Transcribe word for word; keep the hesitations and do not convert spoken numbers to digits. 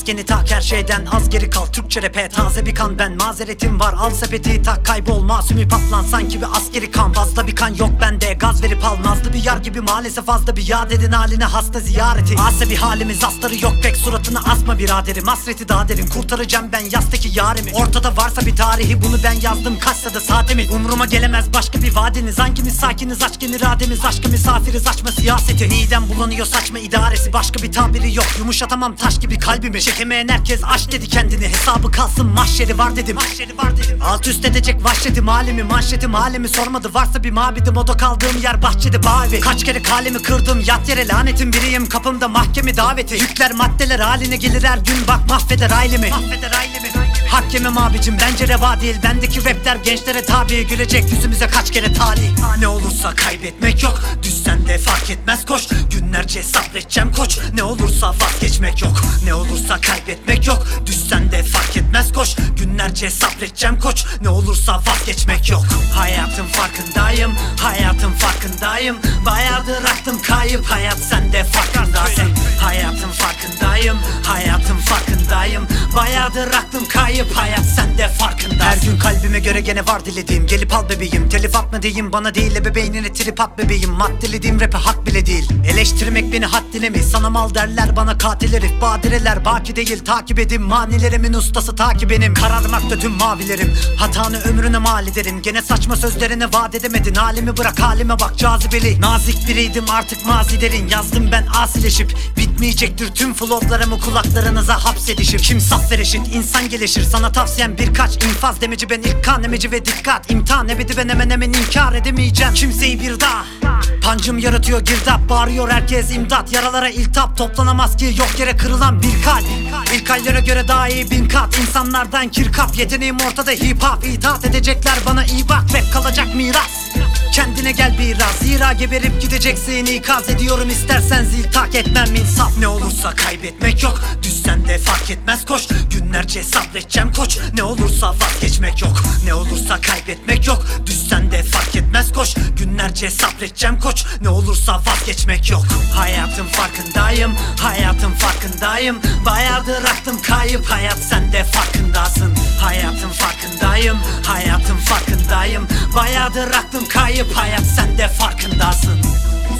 Maskeni tak, her şeyden az geri kal. Türkçe rap'e taze bir kan, ben mazeretim var. Al sepeti tak, kaybol masumi patlan. Sanki bir askeri kan, fazla bir kan yok bende. Gaz verip al, nazlı bir yar gibi maalesef fazla bir yad edin haline hasta ziyareti. Ase bir halimiz, astarı yok pek, suratını asma biraderim. Hasreti daha derin, kurtaracağım ben yastaki yarimi. Ortada varsa bir tarihi, bunu ben yazdım kaçsa da saatimi. Umruma gelemez başka bir vadeniz. Hangimiz sakiniz, aşkın irademiz. Aşkı misafiriz, açma siyaseti. Midem bulanıyor, saçma idaresi. Başka bir tabiri yok, yumuşatamam taş gibi kalbimi. Çekemeyen herkes aç dedi kendini. Hesabı kalsın, mahşeri var dedim. Mahşeri var dedim. Alt üst edecek vahşetim halimi. Manşetim halimi sormadı, varsa bir mabidim. O da kaldığım yer bahçede bağ evi. Kaç kere kalemi kırdım, yat yere lanetim biriyim. Kapımda mahkeme daveti. Yükler maddeler haline gelir her gün, bak mahveder ailemi. Mahveder ailemi. Hak yemem abicim, bence reva değil. Bendeki rapler gençlere tabi, gülecek yüzümüze kaç kere talih. Ne olursa kaybetmek yok, düşsen de fark etmez koş. Günlerce sabredeceğim koç, ne olursa vazgeçmek yok. Ne olursa kaybetmek yok, düşsen de fark etmez koş. Günlerce sabredeceğim koç, ne olursa vazgeçmek yok. Hayatın farkındayım, hayatın farkındayım. Bayağıdır aklım kayıp, hayat sende farkındasın. Hayatın farkındayım, hayatın farkındayım. Bayağıdır aklım kayıp, hayat sende farkındasın. Her gün kalbime göre gene var dilediğim. Gelip al bebeğim, telif atma diyeyim. Bana değil ebeveynine trip at bebeğim. Maddelediğim rap'e hak bile değil. Eleştirmek beni haddine mi? Sana mal derler, bana katil herif. Badireler baki değil, takip edin. Manilerimin ustası takip benim. Kararmakta tüm mavilerim. Hatanı ömrüne mal ederim. Gene saçma sözlerine vaat edemedin. Halimi bırak, halime bak cazibeli. Nazik biriydim, artık mazi derin. Yazdım ben asileşip, bitmeyecektir tüm flowlarımı kulaklarınıza hapsedişim. Kim saf ve reşit, insan gelişir. Sana tavsiyem birkaç infaz demeci. Ben ilk kan emeci ve dikkat. İmtihan ebedi, ben hemen hemen inkar edemeyeceğim kimseyi bir daha. Pancım yaratıyor girdap, bağırıyor herkes imdat. Yaralara iltap, toplanamaz ki yok yere kırılan bir kalp. İlk aylara göre daha iyi bin kat. İnsanlardan kirkap, yeteneğim ortada hip hop. İtaat edecekler bana, iyi bak, rap kalacak miras. Kendine gel biraz, zira geberip gideceksin. İkaz ediyorum, istersen zil tak, etmem insaf. Ne olursa kaybetmek yok, düşsen de fark etmez koş. Günlerce sabredeceğim koç, ne olursa vazgeçmek yok. Ne olursa kaybetmek yok, düşsen de fark etmez koş. Günlerce sabredeceğim koç, ne olursa vazgeçmek yok. Hayatın farkındayım, hayatın farkındayım. Bayağıdır aklım kayıp, hayat sende farkındasın. Hayatın farkındayım, hayatın farkındayım. Bayağıdır aklım kayıp, hayat sende farkındasın.